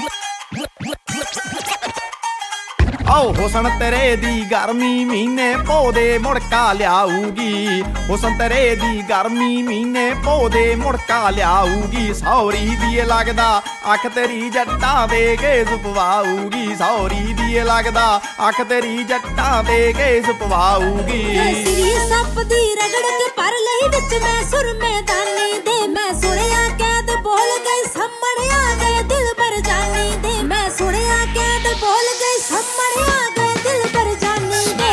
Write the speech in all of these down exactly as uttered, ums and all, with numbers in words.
आओ हुसन तेरे दी गर्मी महीने पौधे मुड़का लियाऊगी हुसन तेरे दी गर्मी महीने पौधे मुड़का लियाऊगी सौरी दिए लगदा अख तेरी जट्टा दे केस पवाऊगी सौरी दिए लगदा अख तेरी जट्टा दे केस पवाऊगी सिरी सप दी रगड़ के पर लई विच मैं सुरमेदानी दे मैं सुनिया कैद बोल गई सम्मड़ आ गए दिल पर जानी दे मैं सुनिया कैद बोल गई सम्मड़ आ गए दिल पर जानी दे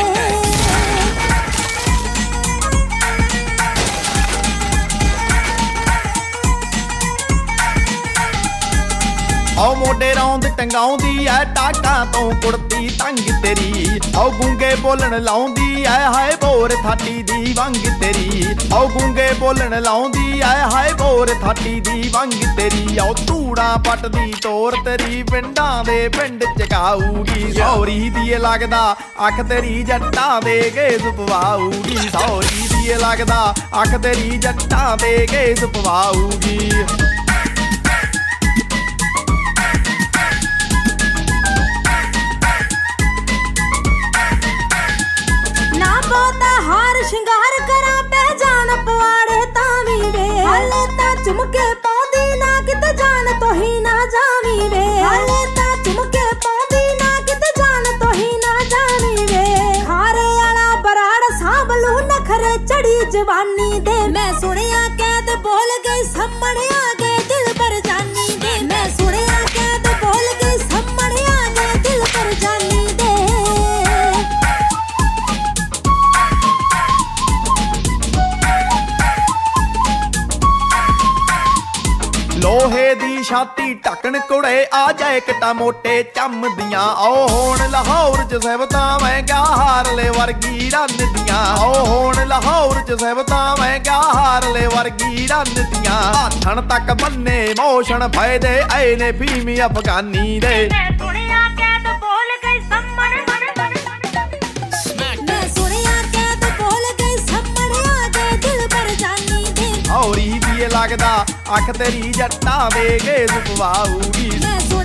आओ मोढे रौंद टंगाउंदी ऐ टाटां तो कुड़ती तंग तेरी आओ गूंगे बोलन लाउंदी ऐ हाय बोर थाटी दी वंग तेरी आओ गूंगे बोलन लाउंदी ऐ हाय बोर थाटी दी वंग तेरी आओ धूड़ा पटदी तोर तेरी पिंडां दे पिंड चकाऊगी सौरी दिए लगदा अख तेरी जट्टा दे केस पवाऊगी सौरी दिए लगदा अख तेरी जट्टा दे केस पवाऊगी हार शिंगार करा पहचान पवाड़े तावी वे हाले ता चुमके पौंदी ना किते जान तो ही ना जावी वे हाले ता चुमके पौंदी ना किते जान तो ही ना जावी वे खारे आला बराड़ सांभलू नखरे चढ़ी जवानी दे मैं सुनिया कैद बोल गई सम्मड़ आ गए दिल पर जानी दे मैं सुनिया कैद बोल गई सम्मड़ आ गए दिल पर जानी दे लोहे दी छाती ढकन कुड़े आ जाए कटा मोटे चम दियां आओ होण लाहौर च सहबतां मैं क्या हार ले वर्गी रन दियां आओ होण लाहौर च सहबतां मैं क्या हार ले वर्गी रन दियां हाथन तक बन्ने मोशन फायदे आए ने भीमी अफगानी दे मैं सुनिया कैद बोल गई सम्मड़ मैं सुनिया कैद बोल गई सम्मड़ आ गए दिल पर जानी दे औरी दिए लगदा अख तेरी जट्टा दे केस पवाऊगी